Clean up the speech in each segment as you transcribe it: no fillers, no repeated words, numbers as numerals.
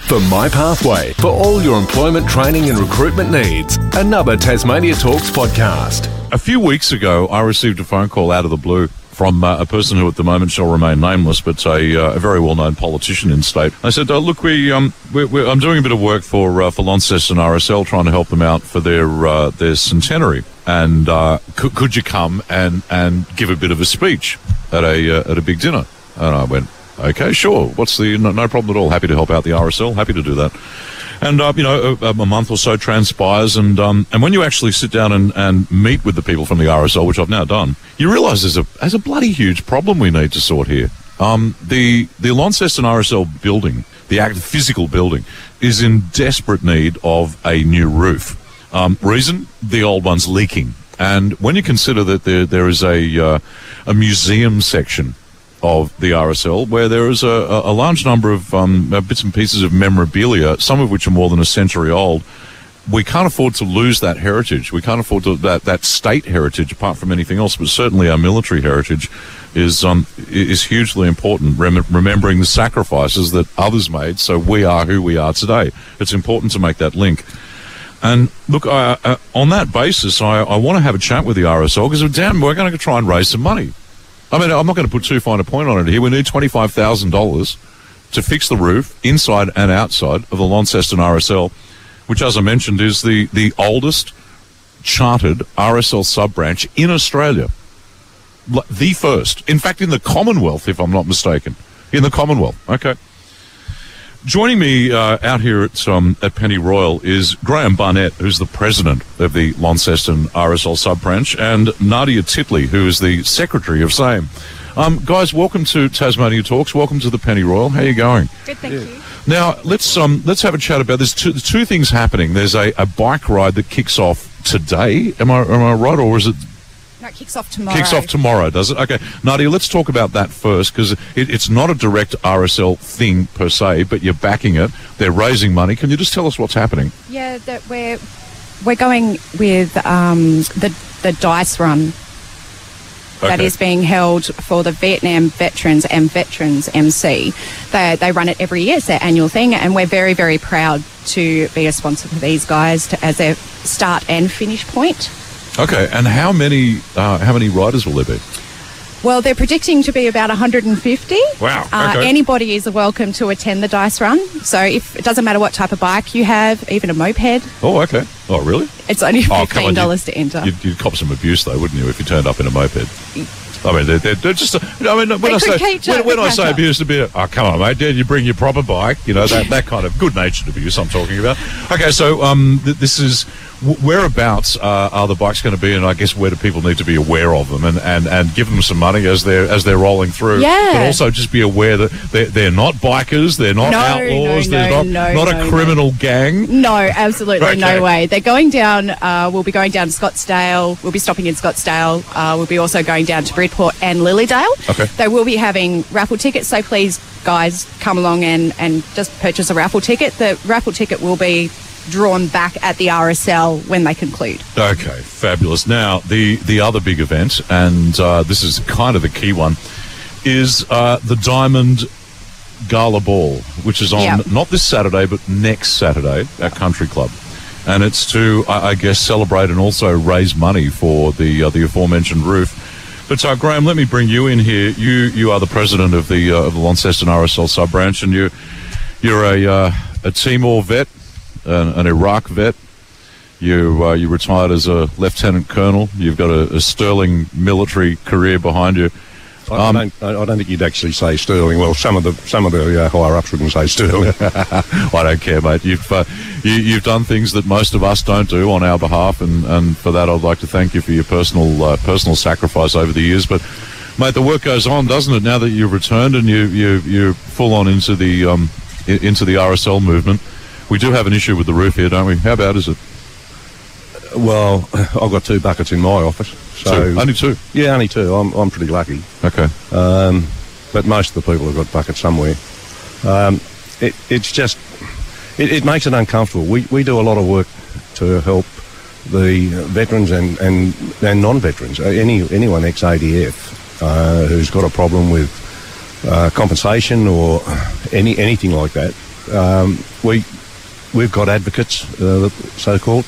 for My Pathway for all your employment training and recruitment needs. Another Tasmania Talks podcast. A few weeks ago, I received a phone call out of the blue from a person who at the moment shall remain nameless, but a very well-known politician in state. I said, look, I'm doing a bit of work for Launceston RSL, trying to help them out for their centenary. And could you come and give a bit of a speech at a big dinner? And I went, okay, sure. What's no problem at all. Happy to help out the RSL. Happy to do that. And, a month or so transpires, and when you actually sit down and meet with the people from the RSL, which I've now done, you realise there's a bloody huge problem we need to sort here. The Launceston RSL building, the physical building, is in desperate need of a new roof. Reason? The old one's leaking. And when you consider that there is a museum section of the RSL, where there is a large number of bits and pieces of memorabilia, some of which are more than a century old. We can't afford to lose that heritage. We can't afford that state heritage, apart from anything else. But certainly our military heritage is hugely important. Remembering the sacrifices that others made, so we are who we are today. It's important to make that link. And look, on that basis, I want to have a chat with the RSL because we're going to try and raise some money. I mean, I'm not going to put too fine a point on it here. We need $25,000 to fix the roof inside and outside of the Launceston RSL, which, as I mentioned, is the oldest chartered RSL sub-branch in Australia. The first. In fact, in the Commonwealth, if I'm not mistaken. In the Commonwealth. Okay. Joining me out here at Penny Royal is Graham Barnett, who's the president of the Launceston RSL sub-branch, and Nadia Titley, who is the secretary of same. Guys, welcome to Tasmania Talks. Welcome to the Penny Royal. How are you going? Good, thank you. Now, let's have a chat about this. Two things happening. There's a bike ride that kicks off today. Am I right, or is it? No, it kicks off tomorrow. Kicks off tomorrow, does it? Okay. Nadia, let's talk about that first, because it's not a direct RSL thing per se, but you're backing it. They're raising money. Can you just tell us what's happening? Yeah, that we're going with the dice run that is being held for the Vietnam veterans and Veterans MC. They run it every year. It's their annual thing, and we're very, very proud to be a sponsor for these guys as their start and finish point. Okay, and how many riders will there be? Well, they're predicting to be about 150. Wow. Okay. Anybody is welcome to attend the dice run. So it doesn't matter what type of bike you have, even a moped. Oh, okay. Oh, really? It's only $15 to enter. You'd cop some abuse, though, wouldn't you, if you turned up in a moped? I mean, they're just. I mean, when I say abuse, to be, oh, come on, mate, you bring your proper bike. You know that kind of good-natured abuse I'm talking about. Okay, so this is whereabouts are the bikes going to be, and I guess where do people need to be aware of them, and give them some money as they're rolling through. Yeah. But also just be aware that they're not bikers, they're not outlaws, they're not a criminal gang. No, absolutely Okay. no way. They're going down. We'll be going down to Scottsdale. We'll be stopping in Scottsdale. We'll be also going down to Bridport and Lilydale. Okay. They will be having raffle tickets, so please, guys, come along and just purchase a raffle ticket. The raffle ticket will be drawn back at the RSL when they conclude. Okay, fabulous. Now, the other big event, and this is kind of the key one, is the Diamond Gala Ball, which is on not this Saturday, but next Saturday at Country Club. And it's to, I guess, celebrate and also raise money for the aforementioned roof. But Graham, let me bring you in here. You are the president of the Launceston RSL sub-branch, and you're a Timor vet, an Iraq vet. You retired as a lieutenant colonel. You've got a sterling military career behind you. I don't think you'd actually say sterling. Well, some of the higher ups wouldn't say sterling. I don't care, mate. You've done things that most of us don't do on our behalf, and for that, I'd like to thank you for your personal sacrifice over the years. But, mate, the work goes on, doesn't it? Now that you've returned and you're full on into the RSL movement, we do have an issue with the roof here, don't we? How bad is it? Well, I've got 2 buckets in my office. So only 2? Yeah, only 2. I'm pretty lucky. Okay. But most of the people have got buckets somewhere. It's just, it makes it uncomfortable. We do a lot of work to help the veterans and non-veterans, anyone ex-ADF who's got a problem with compensation or anything like that. We've got advocates, so-called,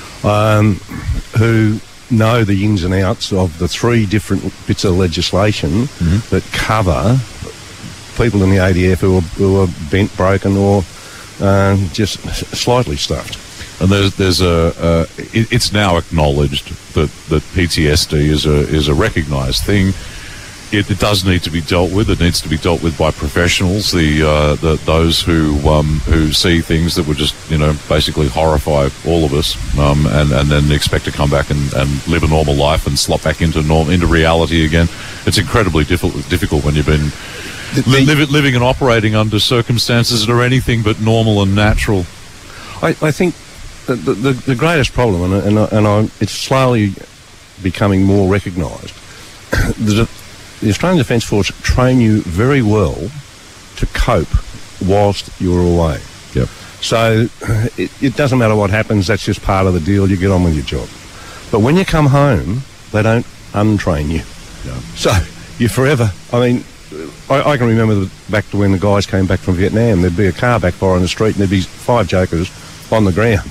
who know the ins and outs of the 3 different bits of legislation that cover people in the ADF who are bent, broken, or just slightly stuffed. And it's now acknowledged that PTSD is a recognised thing. It does need to be dealt with. It needs to be dealt with by professionals, those who see things that would just, basically horrify all of us, and then expect to come back and live a normal life and slot back into reality again. It's incredibly difficult when you've been living and operating under circumstances that are anything but normal and natural. I think the greatest problem, and it's slowly becoming more recognised, the Australian Defence Force train you very well to cope whilst you're away. Yep. So it doesn't matter what happens, that's just part of the deal, you get on with your job. But when you come home, they don't untrain you. Yeah. So you're forever, I can remember back to when the guys came back from Vietnam, there'd be a car backfire on the street and there'd be 5 jokers on the ground.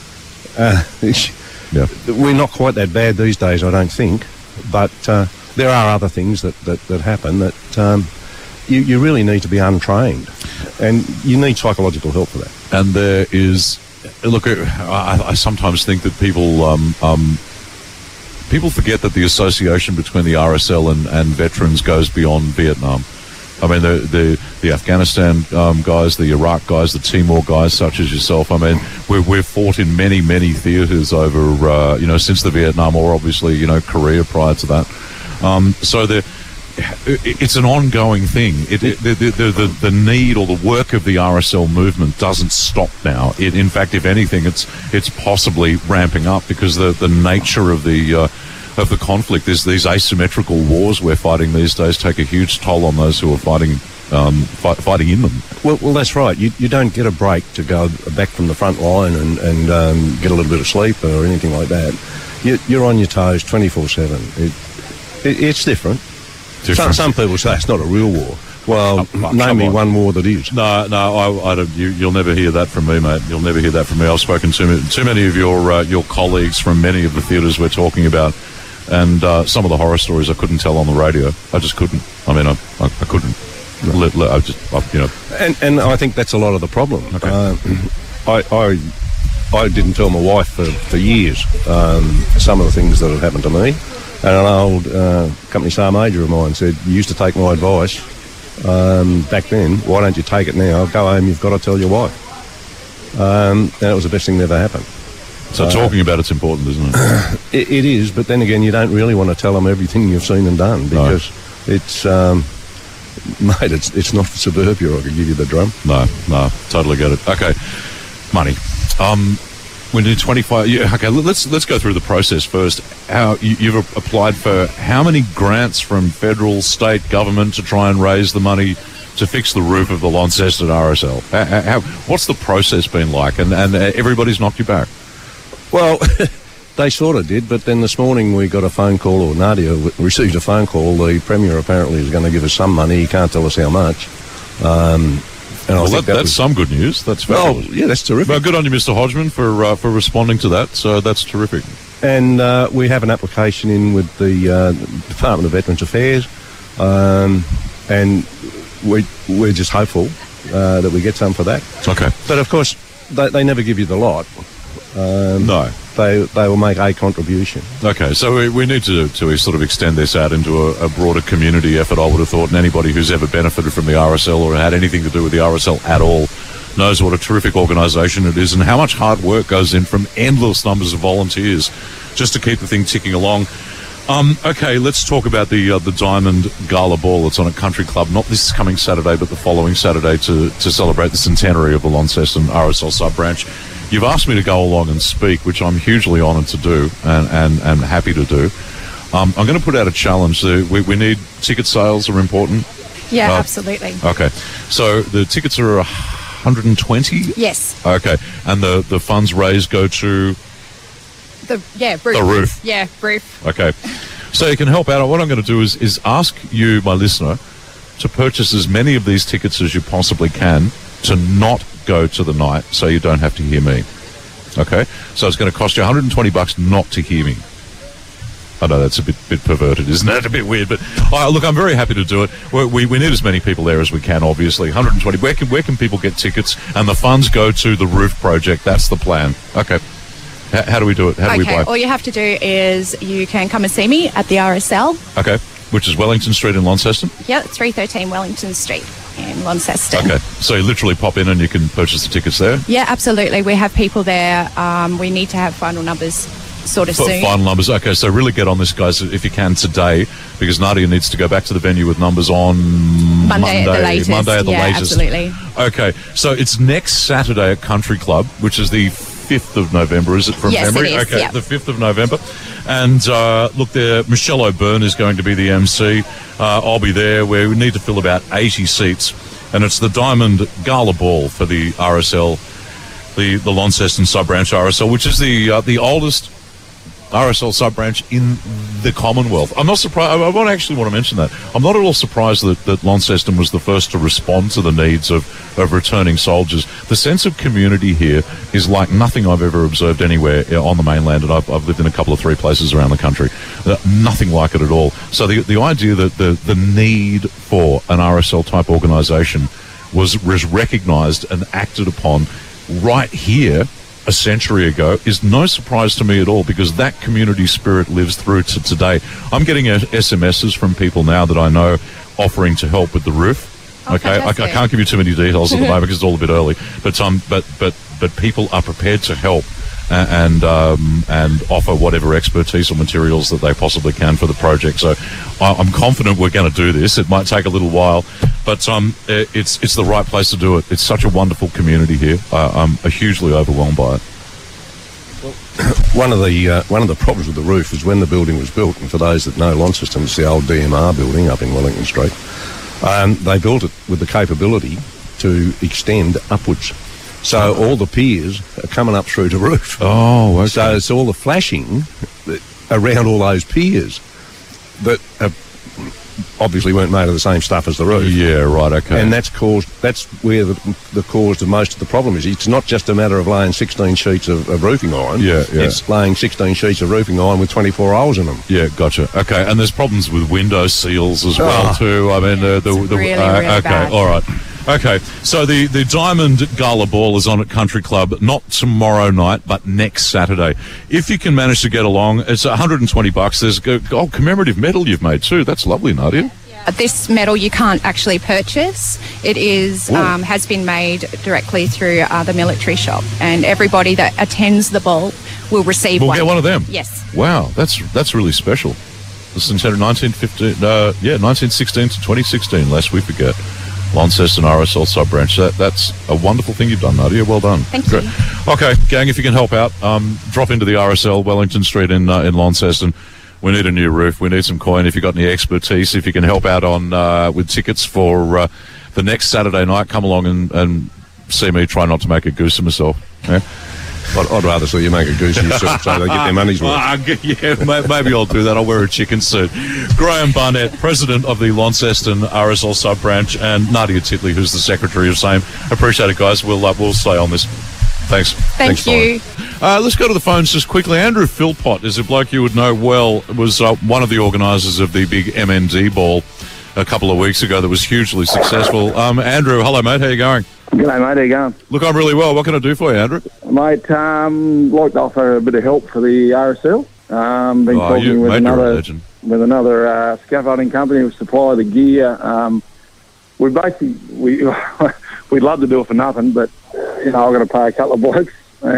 We're not quite that bad these days, I don't think, but there are other things that happen that you really need to be untrained, and you need psychological help for that. And there is, look, I sometimes think that people forget that the association between the RSL and veterans goes beyond Vietnam. I mean, the Afghanistan guys, the Iraq guys, the Timor guys, such as yourself. I mean, we've fought in many theatres over, since the Vietnam War, obviously, Korea prior to that. So it's an ongoing thing. The need or the work of the RSL movement doesn't stop now. In fact, if anything, it's possibly ramping up because the nature of the conflict is these asymmetrical wars we're fighting these days take a huge toll on those who are fighting in them. Well, that's right. You don't get a break to go back from the front line and get a little bit of sleep or anything like that. You're on your toes 24/7. It's different. Some people say it's not a real war. Well, name me one war that is. No, I don't. You'll never hear that from me, mate. You'll never hear that from me. I've spoken to too many of your colleagues from many of the theatres we're talking about, and some of the horror stories I couldn't tell on the radio. I just couldn't. I mean, I couldn't. And I think that's a lot of the problem. Okay. I didn't tell my wife for years some of the things that had happened to me. And an old company star major of mine said, you used to take my advice back then, why don't you take it now? Go home, you've got to tell your wife. And it was the best thing that ever happened. So talking about it's important, isn't it? It is, but then again, you don't really want to tell them everything you've seen and done because it's, mate, it's not suburbia, I could give you the drum. No, totally get it. Okay, money. We need 25. Okay, let's go through the process first. How you've applied for how many grants from federal, state government to try and raise the money to fix the roof of the Launceston RSL? What's the process been like? And everybody's knocked you back. Well, they sort of did, but then this morning we got a phone call, or Nadia received a phone call. The Premier apparently is going to give us some money. He can't tell us how much. Well, that's some good news. That's fabulous. Oh, yeah, that's terrific. Well, good on you, Mr. Hodgman, for responding to that. So that's terrific. And we have an application in with the Department of Veterans Affairs, and we're just hopeful that we get some for that. Okay. But of course, they never give you the lot. No. They will make a contribution. Okay, so we need to sort of extend this out into a broader community effort, I would have thought, and anybody who's ever benefited from the RSL or had anything to do with the RSL at all knows what a terrific organisation it is and how much hard work goes in from endless numbers of volunteers just to keep the thing ticking along. Okay, let's talk about the Diamond Gala Ball. It's on at Country Club, not this coming Saturday, but the following Saturday to celebrate the centenary of the Launceston RSL sub-branch. You've asked me to go along and speak, which I'm hugely honoured to do and happy to do. I'm going to put out a challenge. We need ticket sales are important. Yeah, absolutely. Okay. So the tickets are 120? Yes. Okay. And the funds raised go to? The roof. The roof. Yeah, roof. Okay. So you can help out. What I'm going to do is ask you, my listener, to purchase as many of these tickets as you possibly can to not go to the night, so you don't have to hear me. Okay? So it's going to cost you $120 not to hear me. I know that's a bit perverted, isn't it? A bit weird, but look, I'm very happy to do it. We need as many people there as we can, obviously. 120. Where can people get tickets? And the funds go to the roof project. That's the plan. Okay. How do we do it? How do we buy? All you have to do is you can come and see me at the RSL. Okay. Which is Wellington Street in Launceston? Yeah, 313 Wellington Street in Launceston. Okay. So you literally pop in and you can purchase the tickets there? Yeah, absolutely. We have people there. We need to have final numbers sort of soon. Final numbers. Okay, so really get on this, guys, if you can today, because Nadia needs to go back to the venue with numbers on Monday at the latest. Monday at the latest. Absolutely. Okay, so it's next Saturday at Country Club, which is the 5th of November, is it, from memory? It is, okay, yeah. The 5th of November. And look, there, Michelle O'Byrne is going to be the MC. I'll be there. We need to fill about 80 seats. And it's the Diamond Gala Ball for the RSL, the Launceston sub-branch RSL, which is the oldest RSL sub-branch in the Commonwealth. I'm not surprised. I actually want to mention that. I'm not at all surprised that Launceston was the first to respond to the needs of returning soldiers. The sense of community here is like nothing I've ever observed anywhere on the mainland, and I've lived in a couple of 3 places around the country. Nothing like it at all. So the idea that the need for an RSL-type organisation was recognised and acted upon right here a century ago is no surprise to me at all, because that community spirit lives through to today. I'm getting SMSs from people now that I know offering to help with the roof. Okay, I can't give you too many details at the moment because it's all a bit early. But people are prepared to help and offer whatever expertise or materials that they possibly can for the project. So I'm confident we're going to do this. It might take a little while, but it's the right place to do it. It's such a wonderful community here. I'm hugely overwhelmed by it. One of the problems with the roof is when the building was built, and for those that know Launceston, it's the old DMR building up in Wellington Street. They built it with the capability to extend upwards. So all the piers are coming up through the roof. Oh, okay. So it's all the flashing around all those piers that obviously weren't made of the same stuff as the roof. Yeah, right, okay. And that's where the cause of most of the problem is. It's not just a matter of laying 16 sheets of roofing iron. Yeah. It's laying 16 sheets of roofing iron with 24 holes in them. Yeah, gotcha. Okay, and there's problems with window seals as well too. I mean, really okay, bad. all right. Okay, so the Diamond Gala Ball is on at Country Club, not tomorrow night, but next Saturday. If you can manage to get along, it's $120. There's a commemorative medal you've made too. That's lovely, Nadia. This medal you can't actually purchase. It is has been made directly through the military shop, and everybody that attends the ball will receive one. We'll get one of them. Yes. Wow, that's really special. This is 1916 to 2016, lest we forget. Launceston RSL sub-branch. That's a wonderful thing you've done, Nadia. Well done. Thank you. Okay, gang, if you can help out, drop into the RSL, Wellington Street in Launceston. We need a new roof. We need some coin. If you've got any expertise, if you can help out on with tickets for the next Saturday night, come along and see me try not to make a goose of myself. Yeah? I'd rather see you make a goose of yourself so they get their money's worth. Yeah, maybe I'll do that. I'll wear a chicken suit. Graham Barnett, President of the Launceston RSL sub-branch, and Nadia Titley, who's the Secretary of same. Appreciate it, guys. We'll stay on this. Thanks. Thank you. Let's go to the phones just quickly. Andrew Philpott is a bloke you would know well. Was one of the organisers of the big MND ball a couple of weeks ago that was hugely successful. Andrew, hello, mate. How you going? G'day, mate. How you going? Look, I'm really well. What can I do for you, Andrew? Mate, like to offer a bit of help for the RSL. Been talking with another scaffolding company who supply the gear. We'd love to do it for nothing, but I've got to pay a couple of blokes.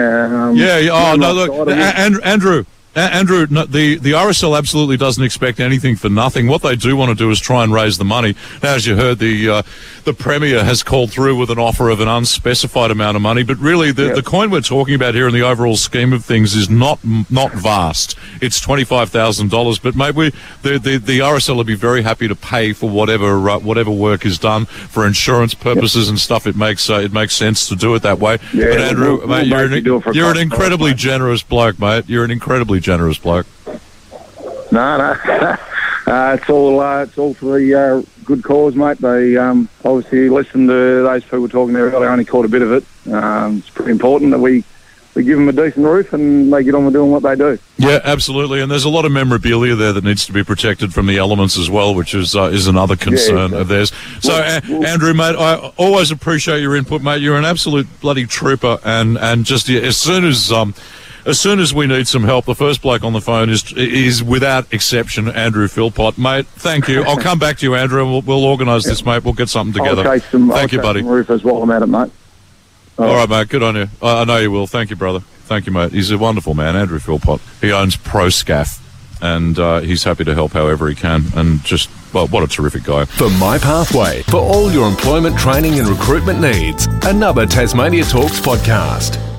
Andrew, no, the RSL absolutely doesn't expect anything for nothing. What they do want to do is try and raise the money. Now, as you heard, the Premier has called through with an offer of an unspecified amount of money, but really the coin we're talking about here in the overall scheme of things is not vast. It's $25,000, but maybe the RSL will be very happy to pay for whatever work is done for insurance purposes and stuff. It makes sense to do it that way. Yeah, but Andrew, mate, you're an incredibly generous bloke, mate. You're an incredibly generous bloke. No. It's all for the good cause, mate. They obviously listen to those people talking there earlier. I only caught a bit of it. It's pretty important that we give them a decent roof and they get on with doing what they do. Yeah, absolutely. And there's a lot of memorabilia there that needs to be protected from the elements as well, which is another concern of theirs. So, Andrew, mate, I always appreciate your input, mate. You're an absolute bloody trooper, and just as soon as we need some help, the first bloke on the phone is without exception Andrew Philpott. Mate, thank you. I'll come back to you, Andrew, and we'll organise this, mate. We'll get something together. Thank you, buddy. Some roofers while I'm at it, mate. All right, mate. Good on you. I know you will. Thank you, brother. Thank you, mate. He's a wonderful man, Andrew Philpott. He owns ProScaff, and he's happy to help however he can. And just, well, what a terrific guy. For My Pathway, for all your employment training and recruitment needs, another Tasmania Talks podcast.